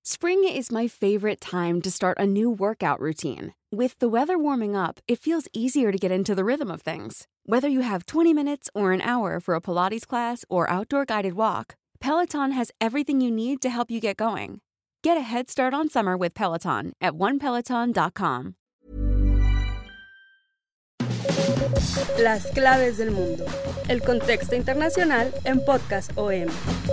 Spring is my favorite time to start a new workout routine. With the weather warming up, it feels easier to get into the rhythm of things. Whether you have 20 minutes or an hour for a Pilates class or outdoor guided walk, Peloton has everything you need to help you get going. Get a head start on summer with Peloton at onepeloton.com. Las claves del mundo. El contexto internacional en Podcast OM.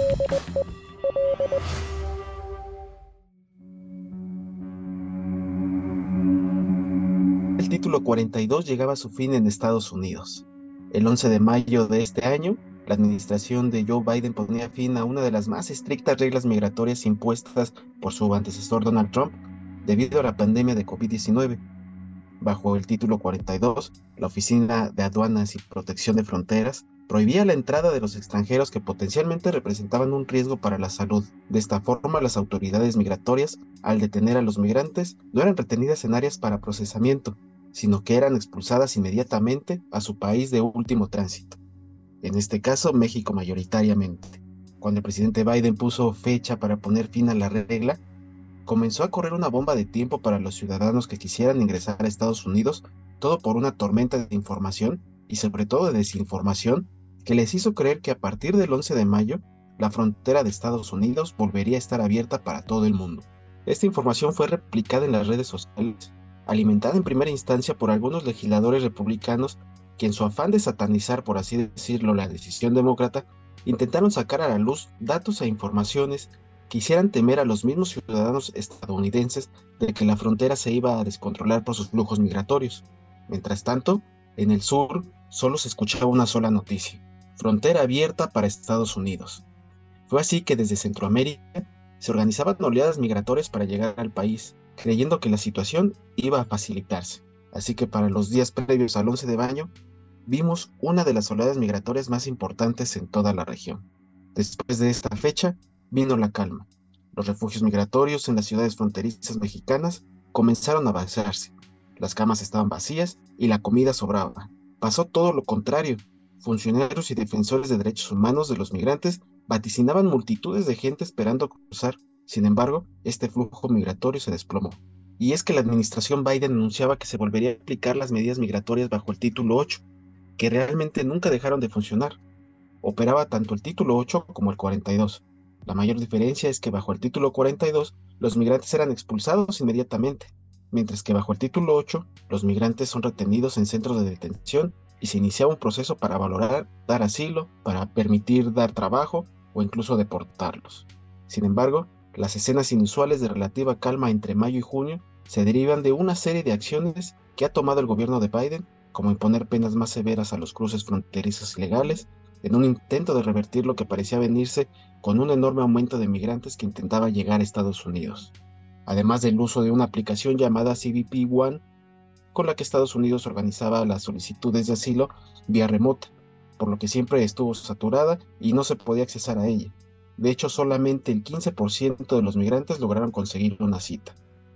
El título 42 llegaba a su fin en Estados Unidos. El 11 de mayo de este año, la administración de Joe Biden ponía fin a una de las más estrictas reglas migratorias impuestas por su antecesor Donald Trump debido a la pandemia de COVID-19. Bajo el título 42, la Oficina de Aduanas y Protección de Fronteras prohibía la entrada de los extranjeros que potencialmente representaban un riesgo para la salud. De esta forma, las autoridades migratorias, al detener a los migrantes, no eran retenidas en áreas para procesamiento, sino que eran expulsadas inmediatamente a su país de último tránsito. En este caso, México mayoritariamente. Cuando el presidente Biden puso fecha para poner fin a la regla, comenzó a correr una bomba de tiempo para los ciudadanos que quisieran ingresar a Estados Unidos, todo por una tormenta de información y sobre todo de desinformación que les hizo creer que a partir del 11 de mayo, la frontera de Estados Unidos volvería a estar abierta para todo el mundo. Esta información fue replicada en las redes sociales, alimentada en primera instancia por algunos legisladores republicanos que en su afán de satanizar, por así decirlo, la decisión demócrata, intentaron sacar a la luz datos e informaciones que hicieran temer a los mismos ciudadanos estadounidenses de que la frontera se iba a descontrolar por sus flujos migratorios. Mientras tanto, en el sur solo se escuchaba una sola noticia: frontera abierta para Estados Unidos. Fue así que desde Centroamérica se organizaban oleadas migratorias para llegar al país, creyendo que la situación iba a facilitarse. Así que para los días previos al 11 de mayo, vimos una de las oleadas migratorias más importantes en toda la región. Después de esta fecha, vino la calma. Los refugios migratorios en las ciudades fronterizas mexicanas comenzaron a vaciarse. Las camas estaban vacías y la comida sobraba. Pasó todo lo contrario. Funcionarios y defensores de derechos humanos de los migrantes vaticinaban multitudes de gente esperando cruzar. Sin embargo, este flujo migratorio se desplomó. Y es que la administración Biden anunciaba que se volvería a aplicar las medidas migratorias bajo el título 8, que realmente nunca dejaron de funcionar. Operaba tanto el título 8 como el 42. La mayor diferencia es que bajo el título 42 los migrantes eran expulsados inmediatamente, mientras que bajo el título 8 los migrantes son retenidos en centros de detención y se iniciaba un proceso para valorar dar asilo, para permitir dar trabajo o incluso deportarlos. Sin embargo, las escenas inusuales de relativa calma entre mayo y junio se derivan de una serie de acciones que ha tomado el gobierno de Biden, como imponer penas más severas a los cruces fronterizos ilegales, en un intento de revertir lo que parecía venirse con un enorme aumento de migrantes que intentaba llegar a Estados Unidos. Además del uso de una aplicación llamada CBP One, con la que Estados Unidos organizaba las solicitudes de asilo vía remota, por lo que siempre estuvo saturada y no se podía accesar a ella. De hecho, solamente el 15% de los migrantes lograron conseguir una cita.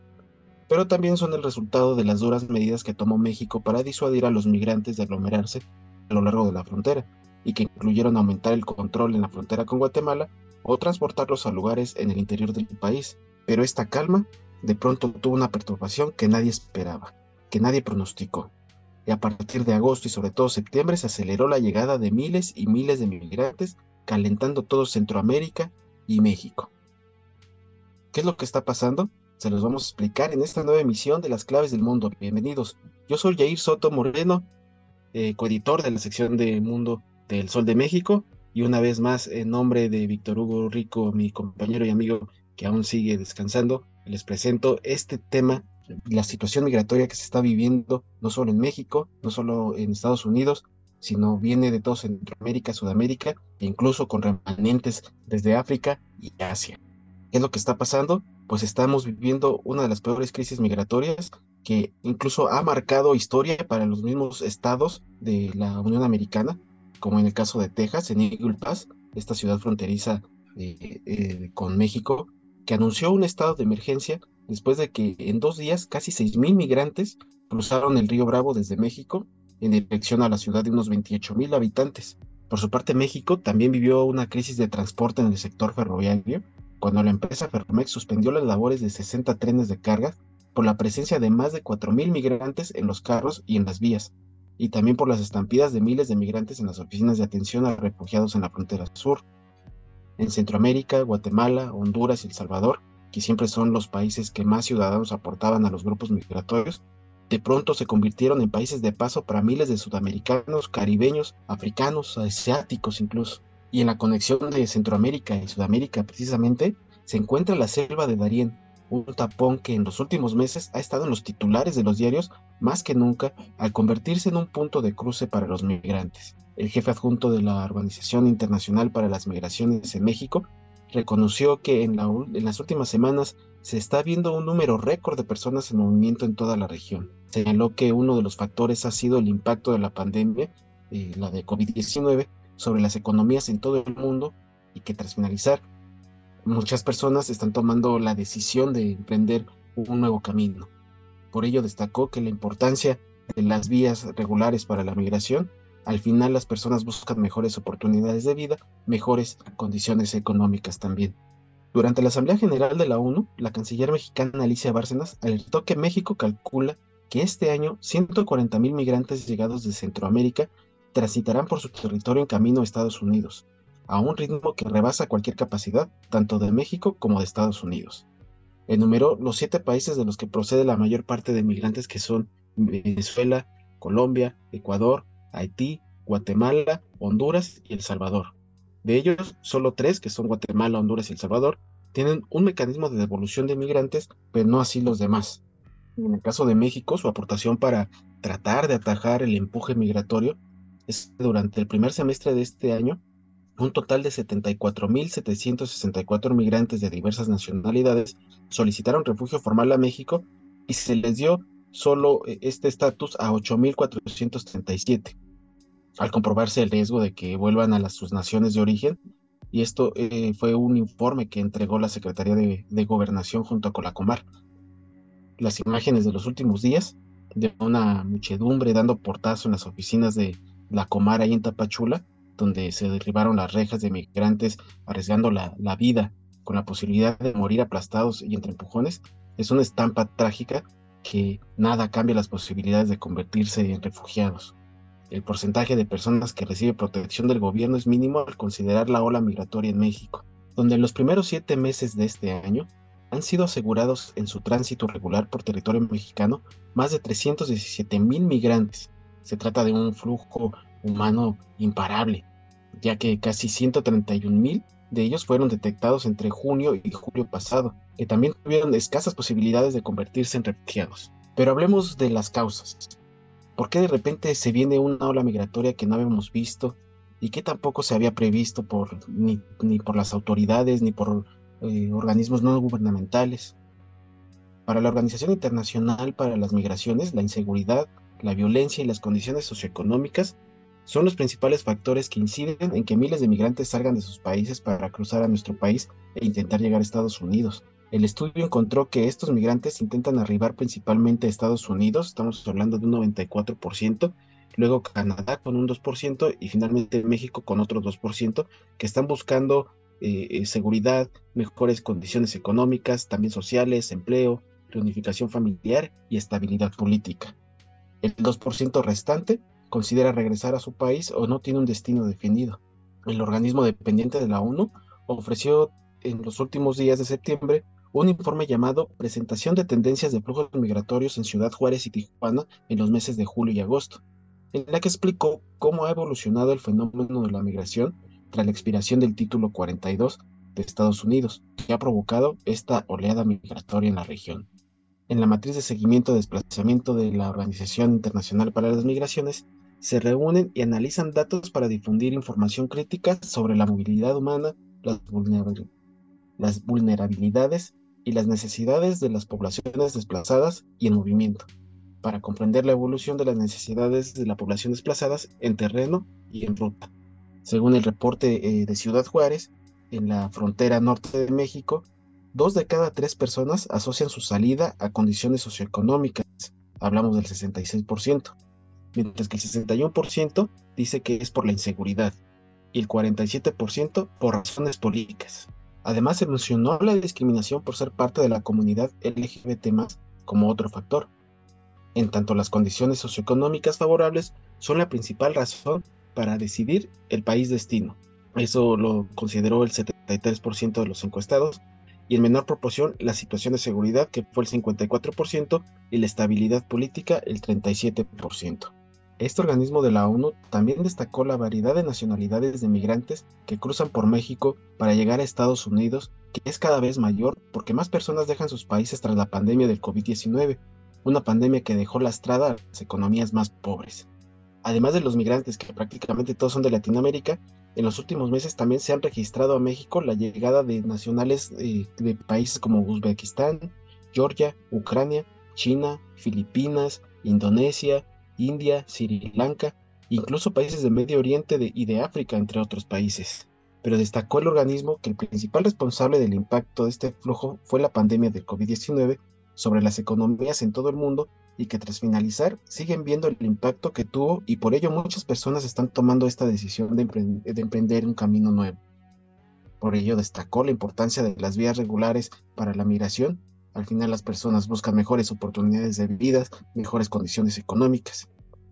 Pero también son el resultado de las duras medidas que tomó México para disuadir a los migrantes de aglomerarse a lo largo de la frontera, y que incluyeron aumentar el control en la frontera con Guatemala o transportarlos a lugares en el interior del país. Pero esta calma de pronto tuvo una perturbación que nadie esperaba, que nadie pronosticó. Y a partir de agosto y sobre todo septiembre se aceleró la llegada de miles y miles de migrantes, calentando todo Centroamérica y México. ¿Qué es lo que está pasando? Se los vamos a explicar en esta nueva emisión de Las Claves del Mundo. Bienvenidos. Yo soy Jair Soto Moreno, coeditor de la sección de Mundo del Sol de México, y una vez más, en nombre de Víctor Hugo Rico, mi compañero y amigo que aún sigue descansando, les presento este tema, la situación migratoria que se está viviendo no solo en México, no solo en Estados Unidos, sino viene de todo Centroamérica, Sudamérica e incluso con remanentes desde África y Asia. ¿Qué es lo que está pasando? Pues estamos viviendo una de las peores crisis migratorias que incluso ha marcado historia para los mismos estados de la Unión Americana, como en el caso de Texas, en Eagle Pass, esta ciudad fronteriza con México, que anunció un estado de emergencia después de que en 2 días casi 6,000 migrantes cruzaron el río Bravo desde México en dirección a la ciudad de unos 28,000 habitantes. Por su parte, México también vivió una crisis de transporte en el sector ferroviario, cuando la empresa Ferromex suspendió las labores de 60 trenes de carga por la presencia de más de 4,000 migrantes en los carros y en las vías, y también por las estampidas de miles de migrantes en las oficinas de atención a refugiados en la frontera sur. En Centroamérica, Guatemala, Honduras y El Salvador, que siempre son los países que más ciudadanos aportaban a los grupos migratorios, de pronto se convirtieron en países de paso para miles de sudamericanos, caribeños, africanos, asiáticos incluso. Y en la conexión de Centroamérica y Sudamérica precisamente se encuentra la selva de Darién, un tapón que en los últimos meses ha estado en los titulares de los diarios más que nunca al convertirse en un punto de cruce para los migrantes. El jefe adjunto de la Organización Internacional para las Migraciones en México reconoció que en las últimas semanas se está viendo un número récord de personas en movimiento en toda la región. Señaló que uno de los factores ha sido el impacto de la pandemia, la de COVID-19, sobre las economías en todo el mundo, y que tras finalizar, muchas personas están tomando la decisión de emprender un nuevo camino. Por ello destacó que la importancia de las vías regulares para la migración, al final las personas buscan mejores oportunidades de vida, mejores condiciones económicas también. Durante la Asamblea General de la ONU, la canciller mexicana Alicia Bárcenas alertó que México calcula que este año 140,000 migrantes llegados de Centroamérica transitarán por su territorio en camino a Estados Unidos, a un ritmo que rebasa cualquier capacidad, tanto de México como de Estados Unidos. Enumeró los 7 países de los que procede la mayor parte de migrantes, que son Venezuela, Colombia, Ecuador, Haití, Guatemala, Honduras y El Salvador. De ellos, solo 3, que son Guatemala, Honduras y El Salvador, tienen un mecanismo de devolución de migrantes, pero no así los demás. En el caso de México, su aportación para tratar de atajar el empuje migratorio es que durante el primer semestre de este año, un total de 74,764 migrantes de diversas nacionalidades solicitaron refugio formal a México y se les dio solo este estatus a 8,437, al comprobarse el riesgo de que vuelvan a sus naciones de origen. Y esto fue un informe que entregó la Secretaría de Gobernación junto a Colacomar. Las imágenes de los últimos días de una muchedumbre dando portazo en las oficinas de la Comar ahí en Tapachula, donde se derribaron las rejas de migrantes arriesgando la vida con la posibilidad de morir aplastados y entre empujones, es una estampa trágica que nada cambia las posibilidades de convertirse en refugiados. El porcentaje de personas que recibe protección del gobierno es mínimo al considerar la ola migratoria en México, donde en los primeros 7 meses de este año han sido asegurados en su tránsito regular por territorio mexicano más de 317,000 migrantes. Se trata de un flujo humano imparable, ya que casi 131,000 de ellos fueron detectados entre junio y julio pasado, que también tuvieron escasas posibilidades de convertirse en refugiados. Pero hablemos de las causas. ¿Por qué de repente se viene una ola migratoria que no habíamos visto y que tampoco se había previsto ni por las autoridades ni por organismos no gubernamentales? Para la Organización Internacional para las Migraciones, la inseguridad, la violencia y las condiciones socioeconómicas son los principales factores que inciden en que miles de migrantes salgan de sus países para cruzar a nuestro país e intentar llegar a Estados Unidos. El estudio encontró que estos migrantes intentan arribar principalmente a Estados Unidos, estamos hablando de un 94%, luego Canadá con un 2% y finalmente México con otro 2%, que están buscando seguridad, mejores condiciones económicas, también sociales, empleo, reunificación familiar y estabilidad política. El 2% restante considera regresar a su país o no tiene un destino definido. El organismo dependiente de la ONU ofreció en los últimos días de septiembre un informe llamado Presentación de Tendencias de Flujos Migratorios en Ciudad Juárez y Tijuana en los meses de julio y agosto, en la que explicó cómo ha evolucionado el fenómeno de la migración tras la expiración del Título 42 de Estados Unidos, que ha provocado esta oleada migratoria en la región. En la matriz de seguimiento de desplazamiento de la Organización Internacional para las Migraciones, se reúnen y analizan datos para difundir información crítica sobre la movilidad humana, las vulnerabilidades y las necesidades de las poblaciones desplazadas y en movimiento, para comprender la evolución de las necesidades de la población desplazadas en terreno y en ruta. Según el reporte de Ciudad Juárez, en la frontera norte de México, 2 de cada 3 personas asocian su salida a condiciones socioeconómicas, hablamos del 66%, mientras que el 61% dice que es por la inseguridad y el 47% por razones políticas. Además, se mencionó la discriminación por ser parte de la comunidad LGBT+, como otro factor. En tanto, las condiciones socioeconómicas favorables son la principal razón para decidir el país destino. Eso lo consideró el 73% de los encuestados, y en menor proporción la situación de seguridad, que fue el 54%, y la estabilidad política, el 37%. Este organismo de la ONU también destacó la variedad de nacionalidades de migrantes que cruzan por México para llegar a Estados Unidos, que es cada vez mayor porque más personas dejan sus países tras la pandemia del COVID-19, una pandemia que dejó lastrada a las economías más pobres. Además de los migrantes, que prácticamente todos son de Latinoamérica, en los últimos meses también se han registrado a México la llegada de nacionales de países como Uzbekistán, Georgia, Ucrania, China, Filipinas, Indonesia, India, Sri Lanka, incluso países de Medio Oriente y de África, entre otros países. Pero destacó el organismo que el principal responsable del impacto de este flujo fue la pandemia del COVID-19 sobre las economías en todo el mundo, y que tras finalizar siguen viendo el impacto que tuvo, y por ello muchas personas están tomando esta decisión de emprender un camino nuevo. Por ello destacó la importancia de las vías regulares para la migración. Al final las personas buscan mejores oportunidades de vida, mejores condiciones económicas.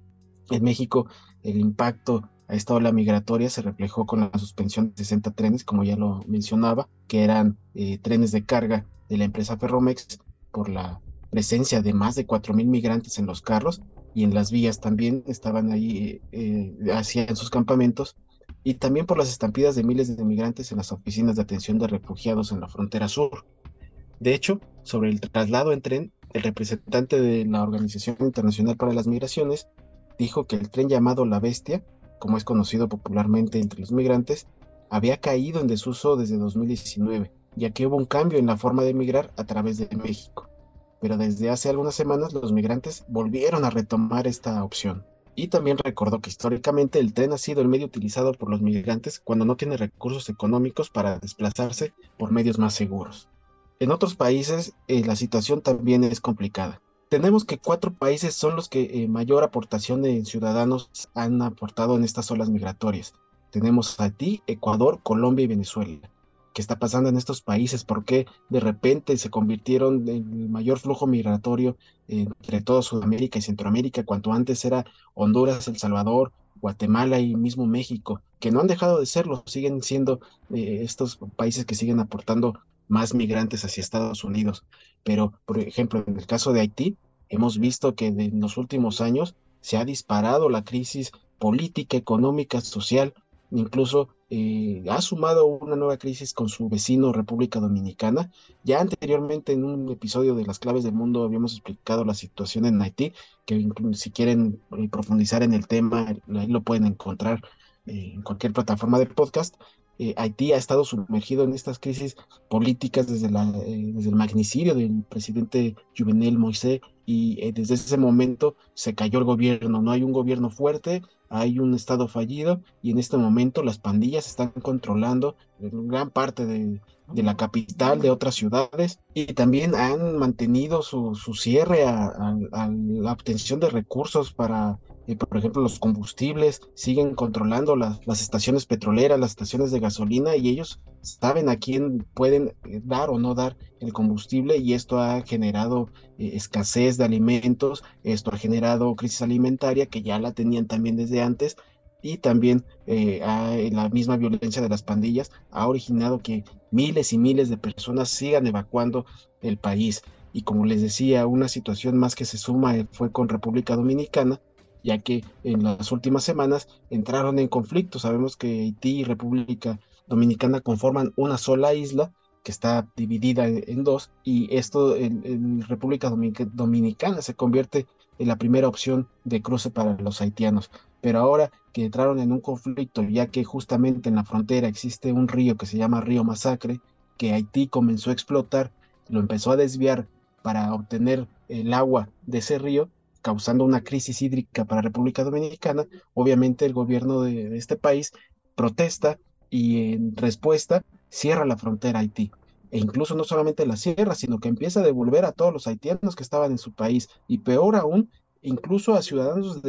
En México, el impacto a esta ola migratoria se reflejó con la suspensión de 60 trenes, como ya lo mencionaba, que eran trenes de carga de la empresa Ferromex, por la presencia de más de 4,000 migrantes en los carros, y en las vías también estaban ahí, hacían sus campamentos, y también por las estampidas de miles de migrantes en las oficinas de atención de refugiados en la frontera sur. De hecho, sobre el traslado en tren, el representante de la Organización Internacional para las Migraciones dijo que el tren llamado La Bestia, como es conocido popularmente entre los migrantes, había caído en desuso desde 2019, ya que hubo un cambio en la forma de migrar a través de México. Pero desde hace algunas semanas los migrantes volvieron a retomar esta opción. Y también recordó que históricamente el tren ha sido el medio utilizado por los migrantes cuando no tienen recursos económicos para desplazarse por medios más seguros. En otros países la situación también es complicada. Tenemos que 4 países son los que mayor aportación de ciudadanos han aportado en estas olas migratorias. Tenemos Haití, Ecuador, Colombia y Venezuela. ¿Qué está pasando en estos países? ¿Por qué de repente se convirtieron en el mayor flujo migratorio entre toda Sudamérica y Centroamérica, cuando antes era Honduras, El Salvador, Guatemala y mismo México, que no han dejado de serlo, siguen siendo estos países que siguen aportando más migrantes hacia Estados Unidos? Pero, por ejemplo, en el caso de Haití, hemos visto que en los últimos años se ha disparado la crisis política, económica, social, incluso ha sumado una nueva crisis con su vecino República Dominicana. Ya anteriormente en un episodio de Las Claves del Mundo habíamos explicado la situación en Haití, que si quieren profundizar en el tema, ahí lo pueden encontrar en cualquier plataforma de podcast. Haití ha estado sumergido en estas crisis políticas desde el magnicidio del presidente Jovenel Moïse, y desde ese momento se cayó el gobierno. No hay un gobierno fuerte, hay un estado fallido, y en este momento las pandillas están controlando gran parte de la capital, de otras ciudades, y también han mantenido su cierre a la obtención de recursos para, por ejemplo, los combustibles. Siguen controlando las estaciones petroleras, las estaciones de gasolina, y ellos saben a quién pueden dar o no dar el combustible, y esto ha generado escasez de alimentos. Esto ha generado crisis alimentaria, que ya la tenían también desde antes, y también la misma violencia de las pandillas ha originado que miles y miles de personas sigan evacuando el país. Y como les decía, una situación más que se suma fue con República Dominicana, ya que en las últimas semanas entraron en conflicto. Sabemos que Haití y República Dominicana conforman una sola isla que está dividida en dos, y esto en República Dominicana se convierte en la primera opción de cruce para los haitianos. Pero ahora que entraron en un conflicto, ya que justamente en la frontera existe un río que se llama Río Masacre, que Haití comenzó a explotar, lo empezó a desviar para obtener el agua de ese río, causando una crisis hídrica para República Dominicana. Obviamente el gobierno de este país protesta, y en respuesta cierra la frontera a Haití. E incluso no solamente la cierra, sino que empieza a devolver a todos los haitianos que estaban en su país, y peor aún, incluso a ciudadanos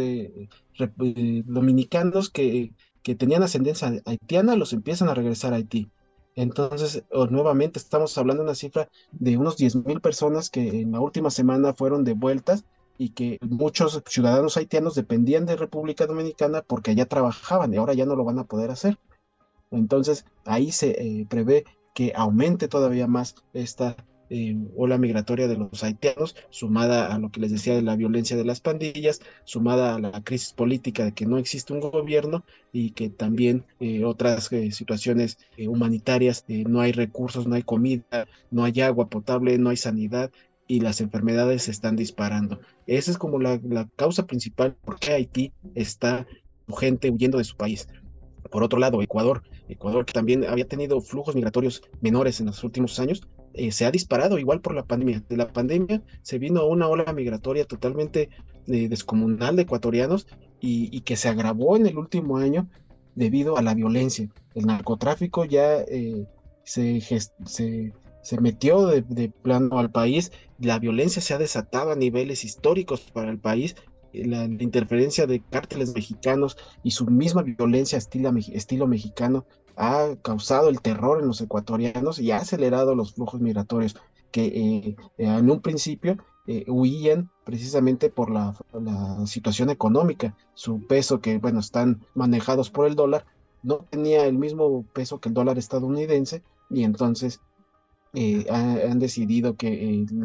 dominicanos que tenían ascendencia haitiana, los empiezan a regresar a Haití. Entonces, nuevamente estamos hablando de una cifra de unos 10,000 personas que en la última semana fueron devueltas y que muchos ciudadanos haitianos dependían de República Dominicana porque allá trabajaban y ahora ya no lo van a poder hacer. Entonces, ahí se prevé que aumente todavía más esta ola migratoria de los haitianos, sumada a lo que les decía de la violencia de las pandillas, sumada a la crisis política de que no existe un gobierno y que también otras situaciones humanitarias, no hay recursos, no hay comida, no hay agua potable, no hay sanidad y las enfermedades se están disparando. Esa es como la causa principal por qué Haití está su gente huyendo de su país. Por otro lado, Ecuador que también había tenido flujos migratorios menores en los últimos años, se ha disparado igual por la pandemia. De la pandemia se vino una ola migratoria totalmente descomunal de ecuatorianos y que se agravó en el último año debido a la violencia. El narcotráfico ya se, gest- se metió de plano al país, la violencia se ha desatado a niveles históricos para el país, la interferencia de cárteles mexicanos y su misma violencia estilo mexicano ha causado el terror en los ecuatorianos y ha acelerado los flujos migratorios que en un principio huían precisamente por la situación económica. Su peso, que bueno, están manejados por el dólar, no tenía el mismo peso que el dólar estadounidense y entonces han decidido que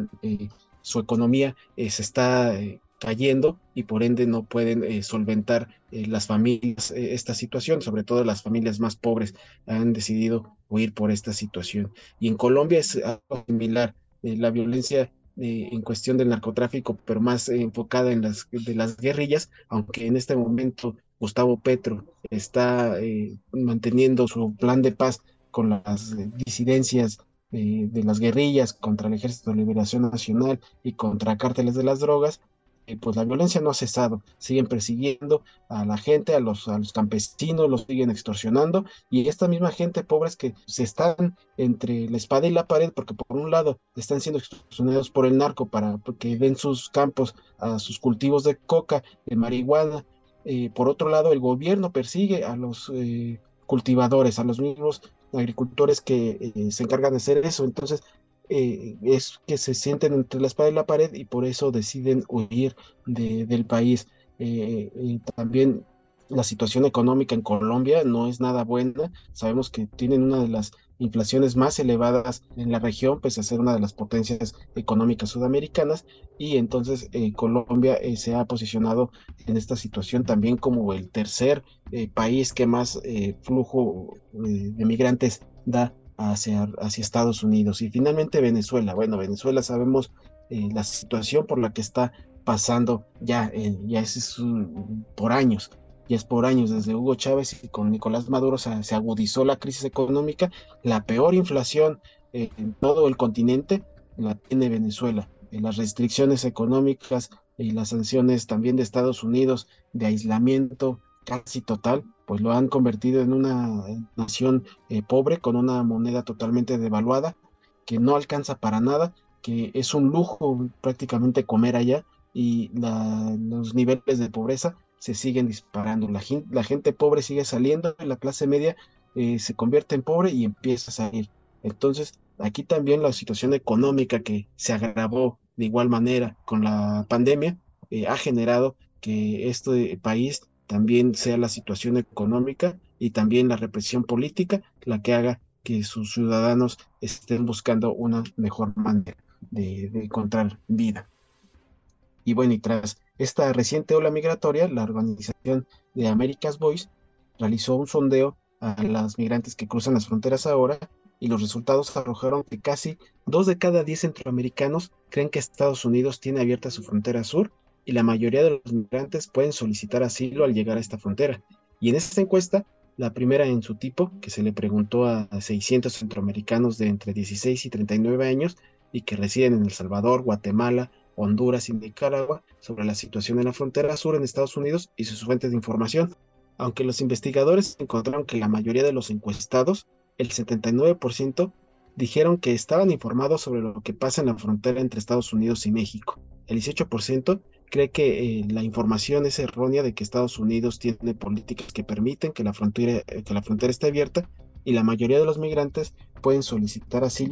su economía se está cayendo y por ende no pueden solventar las familias esta situación, sobre todo las familias más pobres han decidido huir por esta situación. Y en Colombia es algo similar, la violencia en cuestión del narcotráfico, pero más enfocada en las guerrillas, aunque en este momento Gustavo Petro está manteniendo su plan de paz con las disidencias de las guerrillas contra el Ejército de Liberación Nacional y contra cárteles de las drogas, pues la violencia no ha cesado. Siguen persiguiendo a la gente, a los campesinos, los siguen extorsionando y esta misma gente pobres que se están entre la espada y la pared porque por un lado están siendo extorsionados por el narco para que den sus campos a sus cultivos de coca, de marihuana. Por otro lado, el gobierno persigue a los cultivadores, a los mismos agricultores que se encargan de hacer eso. Entonces, es que se sienten entre la espada y la pared y por eso deciden huir del país. También la situación económica en Colombia no es nada buena. Sabemos que tienen una de las inflaciones más elevadas en la región, pese a ser una de las potencias económicas sudamericanas, y entonces Colombia se ha posicionado en esta situación también como el tercer país que más flujo de migrantes da hacia Estados Unidos. Y finalmente Venezuela. Bueno, Venezuela sabemos la situación por la que está pasando ya por años. Ya es por años, desde Hugo Chávez y con Nicolás Maduro se agudizó la crisis económica, la peor inflación en todo el continente la tiene Venezuela. Las restricciones económicas y las sanciones también de Estados Unidos de aislamiento casi total, pues lo han convertido en una nación pobre, con una moneda totalmente devaluada, que no alcanza para nada, que es un lujo prácticamente comer allá y los niveles de pobreza se siguen disparando. La gente pobre sigue saliendo y la clase media se convierte en pobre y empieza a salir. Entonces, aquí también la situación económica que se agravó de igual manera con la pandemia ha generado que este país también sea la situación económica y también la represión política la que haga que sus ciudadanos estén buscando una mejor manera de encontrar vida. Y bueno, y tras esta reciente ola migratoria, la organización de America's Voice realizó un sondeo a las migrantes que cruzan las fronteras ahora y los resultados arrojaron que casi 2 de cada 10 centroamericanos creen que Estados Unidos tiene abierta su frontera sur y la mayoría de los migrantes pueden solicitar asilo al llegar a esta frontera. Y en esta encuesta, la primera en su tipo, que se le preguntó a 600 centroamericanos de entre 16 y 39 años y que residen en El Salvador, Guatemala, Honduras y Nicaragua sobre la situación en la frontera sur en Estados Unidos y sus fuentes de información. Aunque los investigadores encontraron que la mayoría de los encuestados, el 79%, dijeron que estaban informados sobre lo que pasa en la frontera entre Estados Unidos y México. El 18% cree que la información es errónea de que Estados Unidos tiene políticas que permiten que la frontera esté abierta y la mayoría de los migrantes pueden solicitar asilo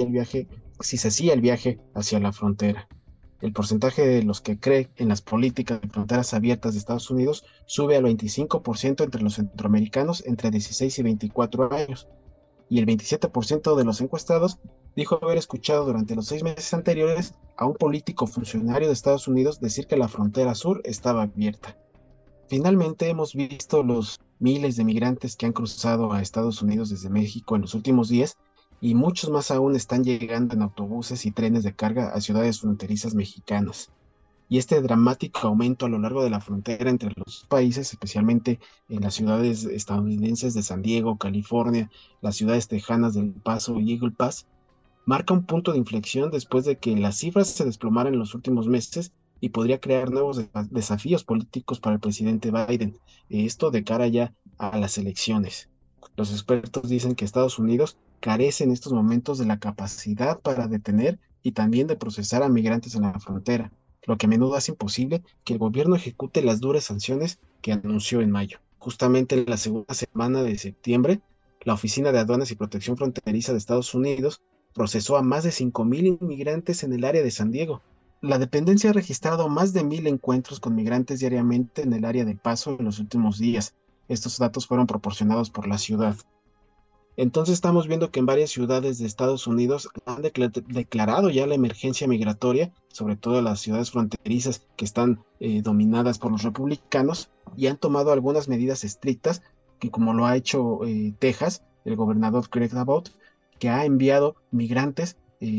si se hacía el viaje hacia la frontera. El porcentaje de los que cree en las políticas de fronteras abiertas de Estados Unidos sube al 25% entre los centroamericanos entre 16 y 24 años, y el 27% de los encuestados dijo haber escuchado durante los 6 meses anteriores a un político funcionario de Estados Unidos decir que la frontera sur estaba abierta. Finalmente hemos visto los miles de migrantes que han cruzado a Estados Unidos desde México en los últimos días, y muchos más aún están llegando en autobuses y trenes de carga a ciudades fronterizas mexicanas. Y este dramático aumento a lo largo de la frontera entre los países, especialmente en las ciudades estadounidenses de San Diego, California, las ciudades tejanas del Paso y Eagle Pass, marca un punto de inflexión después de que las cifras se desplomaran en los últimos meses, y podría crear nuevos desafíos políticos para el presidente Biden, esto de cara ya a las elecciones. Los expertos dicen que Estados Unidos carece en estos momentos de la capacidad para detener y también de procesar a migrantes en la frontera, lo que a menudo hace imposible que el gobierno ejecute las duras sanciones que anunció en mayo. Justamente en la segunda semana de septiembre, la Oficina de Aduanas y Protección Fronteriza de Estados Unidos procesó a más de 5,000 inmigrantes en el área de San Diego. La dependencia ha registrado más de 1,000 encuentros con migrantes diariamente en el área de Paso en los últimos días. Estos datos fueron proporcionados por la ciudad. Entonces estamos viendo que en varias ciudades de Estados Unidos han declarado ya la emergencia migratoria, sobre todo las ciudades fronterizas que están dominadas por los republicanos, y han tomado algunas medidas estrictas, que como lo ha hecho Texas, el gobernador Greg Abbott, que ha enviado migrantes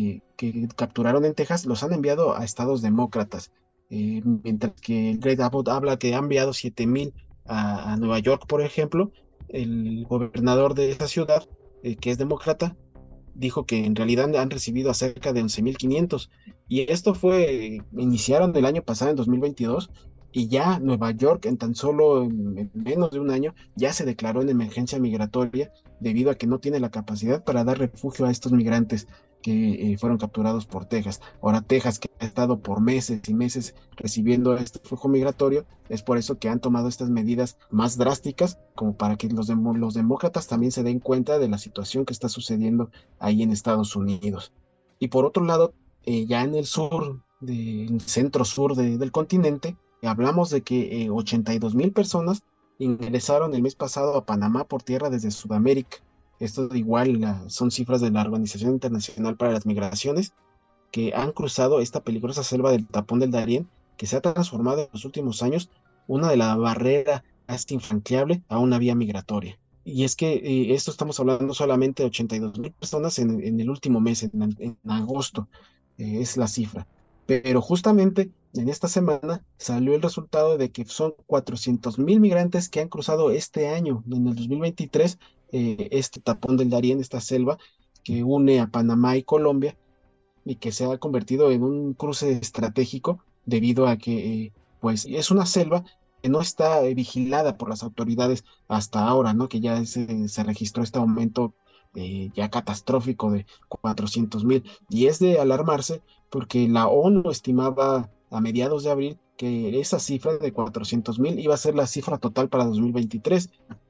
que capturaron en Texas, los han enviado a estados demócratas, mientras que Greg Abbott habla que ha enviado 7,000 a Nueva York, por ejemplo. El gobernador de esa ciudad, que es demócrata, dijo que en realidad han recibido a cerca de 11,500. Y esto iniciaron el año pasado, en 2022, y ya Nueva York en tan solo en menos de un año ya se declaró en emergencia migratoria debido a que no tiene la capacidad para dar refugio a estos migrantes que fueron capturados por Texas. Ahora Texas, que ha estado por meses y meses recibiendo este flujo migratorio, es por eso que han tomado estas medidas más drásticas, como para que los demócratas también se den cuenta de la situación que está sucediendo ahí en Estados Unidos. Y por otro lado, ya en el sur, del centro sur del continente, hablamos de que 82,000 personas ingresaron el mes pasado a Panamá por tierra desde Sudamérica. Esto igual son cifras de la Organización Internacional para las Migraciones, que han cruzado esta peligrosa selva del Tapón del Darién, que se ha transformado en los últimos años una de la barrera casi infranqueable a una vía migratoria. Y es que esto estamos hablando solamente de 82,000 personas en el último mes, en agosto, es la cifra. Pero justamente en esta semana salió el resultado de que son 400,000 migrantes que han cruzado este año, en el 2023, este tapón del Darién, esta selva que une a Panamá y Colombia, y que se ha convertido en un cruce estratégico debido a que pues es una selva que no está vigilada por las autoridades hasta ahora, ¿no? Que ya se registró este aumento ya catastrófico de 400,000, y es de alarmarse porque la ONU estimaba a mediados de abril que esa cifra de 400,000 iba a ser la cifra total para 2023.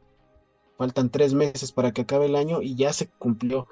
Faltan 3 meses para que acabe el año y ya se cumplió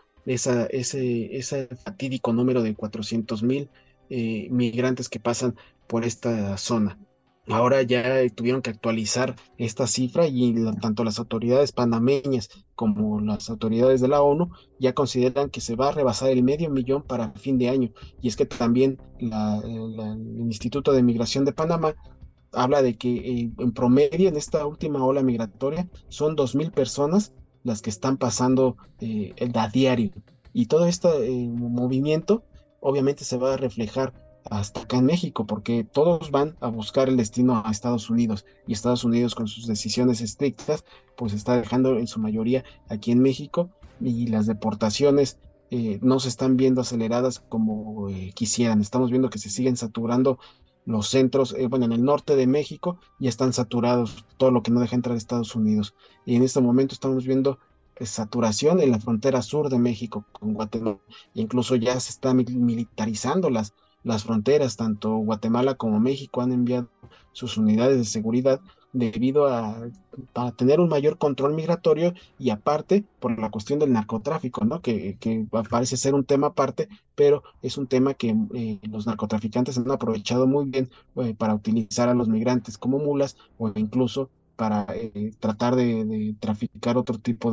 ese fatídico número de 400,000 migrantes que pasan por esta zona. Ahora ya tuvieron que actualizar esta cifra, y tanto las autoridades panameñas como las autoridades de la ONU ya consideran que se va a rebasar el 500,000 para fin de año. Y es que también el Instituto de Migración de Panamá habla de que en promedio en esta última ola migratoria son 2,000 personas las que están pasando a diario. Y todo este movimiento obviamente se va a reflejar hasta acá en México, porque todos van a buscar el destino a Estados Unidos, y Estados Unidos, con sus decisiones estrictas, pues está dejando en su mayoría aquí en México, y las deportaciones no se están viendo aceleradas como quisieran. Estamos viendo que se siguen saturando los centros, bueno, en el norte de México ya están saturados, todo lo que no deja entrar a Estados Unidos. Y en este momento estamos viendo saturación en la frontera sur de México con Guatemala. Incluso ya se está militarizando las fronteras, tanto Guatemala como México han enviado sus unidades de seguridad debido para tener un mayor control migratorio y aparte por la cuestión del narcotráfico, ¿no? Que parece ser un tema aparte, pero es un tema que los narcotraficantes han aprovechado muy bien para utilizar a los migrantes como mulas o incluso para tratar de traficar otro tipo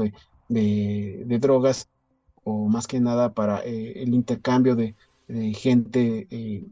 de drogas o más que nada para el intercambio de gente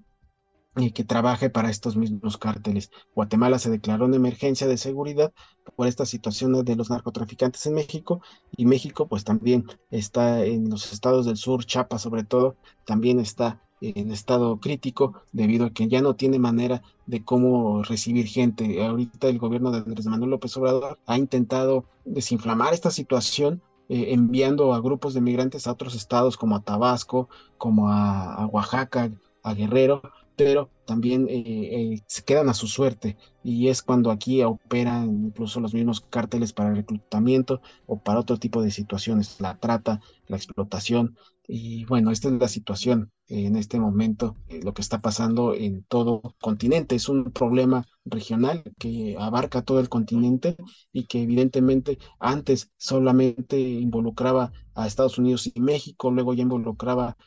que trabaje para estos mismos cárteles. Guatemala se declaró en emergencia de seguridad por esta situación de los narcotraficantes en México y México pues también está en los estados del sur, Chiapas sobre todo, también está en estado crítico debido a que ya no tiene manera de cómo recibir gente. Ahorita el gobierno de Andrés Manuel López Obrador ha intentado desinflamar esta situación enviando a grupos de migrantes a otros estados como a Tabasco, como a Oaxaca, a Guerrero, pero también se quedan a su suerte y es cuando aquí operan incluso los mismos cárteles para el reclutamiento o para otro tipo de situaciones, la trata, la explotación. Y bueno, esta es la situación en este momento, lo que está pasando en todo continente. Es un problema regional que abarca todo el continente y que evidentemente antes solamente involucraba a Estados Unidos y México, luego ya involucraba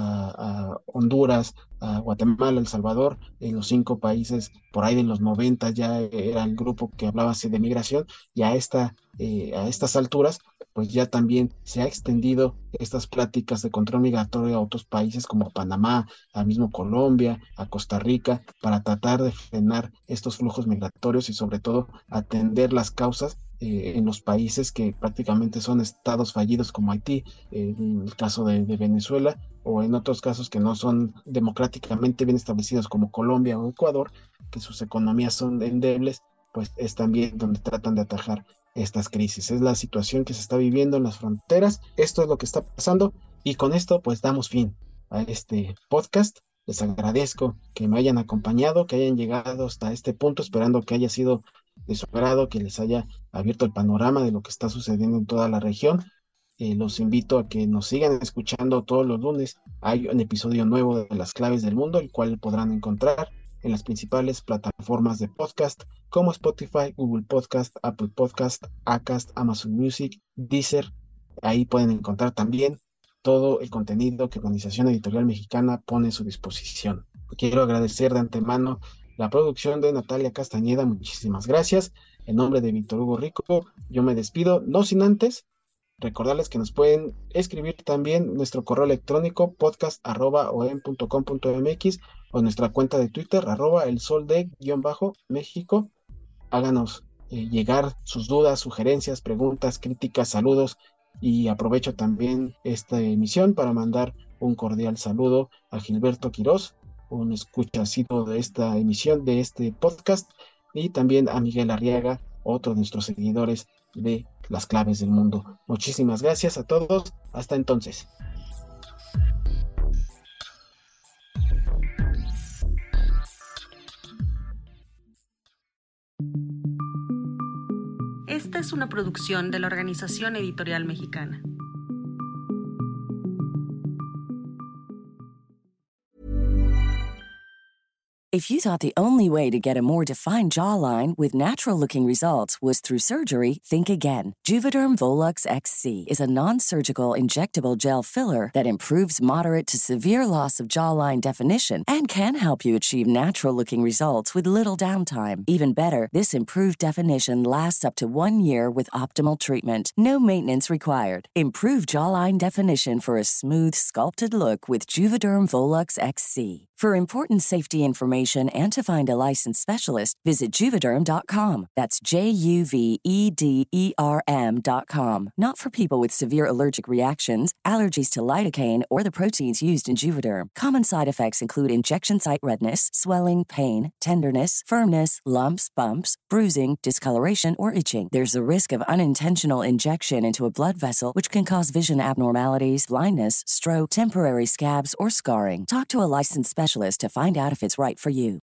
a Honduras, a Guatemala, El Salvador, en los 5 países, por ahí de los 90 ya era el grupo que hablaba así de migración, y a estas alturas, pues ya también se ha extendido estas pláticas de control migratorio a otros países como a Panamá, a mismo Colombia, a Costa Rica, para tratar de frenar estos flujos migratorios y sobre todo atender las causas en los países que prácticamente son estados fallidos como Haití, en el caso de Venezuela, o en otros casos que no son democráticamente bien establecidos como Colombia o Ecuador, que sus economías son endebles, pues es también donde tratan de atajar estas crisis. Es la situación que se está viviendo en las fronteras, esto es lo que está pasando y con esto pues damos fin a este podcast. Les agradezco que me hayan acompañado, que hayan llegado hasta este punto, esperando que haya sido de su agrado, que les haya abierto el panorama de lo que está sucediendo en toda la región. Los invito a que nos sigan escuchando todos los lunes. Hay un episodio nuevo de Las Claves del Mundo, el cual podrán encontrar en las principales plataformas de podcast como Spotify, Google Podcast, Apple Podcast, Acast, Amazon Music, Deezer. Ahí pueden encontrar también todo el contenido que Organización Editorial Mexicana pone a su disposición. Quiero agradecer de antemano la producción de Natalia Castañeda. Muchísimas gracias. En nombre de Víctor Hugo Rico, yo me despido, no sin antes recordarles que nos pueden escribir también nuestro correo electrónico podcast@oem.com.mx o nuestra cuenta de Twitter @elsolde_México. Háganos llegar sus dudas, sugerencias, preguntas, críticas, saludos y aprovecho también esta emisión para mandar un cordial saludo a Gilberto Quirós, un escuchacito de esta emisión, de este podcast, y también a Miguel Arriaga, otro de nuestros seguidores de Las Claves del Mundo. Muchísimas gracias a todos. Hasta entonces. Esta es una producción de la Organización Editorial Mexicana. If you thought the only way to get a more defined jawline with natural-looking results was through surgery, think again. Juvederm Volux XC is a non-surgical injectable gel filler that improves moderate to severe loss of jawline definition and can help you achieve natural-looking results with little downtime. Even better, this improved definition lasts up to 1 year with optimal treatment. No maintenance required. Improve jawline definition for a smooth, sculpted look with Juvederm Volux XC. For important safety information and to find a licensed specialist, visit Juvederm.com. That's JUVEDERM.com. Not for people with severe allergic reactions, allergies to lidocaine, or the proteins used in Juvederm. Common side effects include injection site redness, swelling, pain, tenderness, firmness, lumps, bumps, bruising, discoloration, or itching. There's the risk of unintentional injection into a blood vessel, which can cause vision abnormalities, blindness, stroke, temporary scabs, or scarring. Talk to a licensed specialist to find out if it's right for you.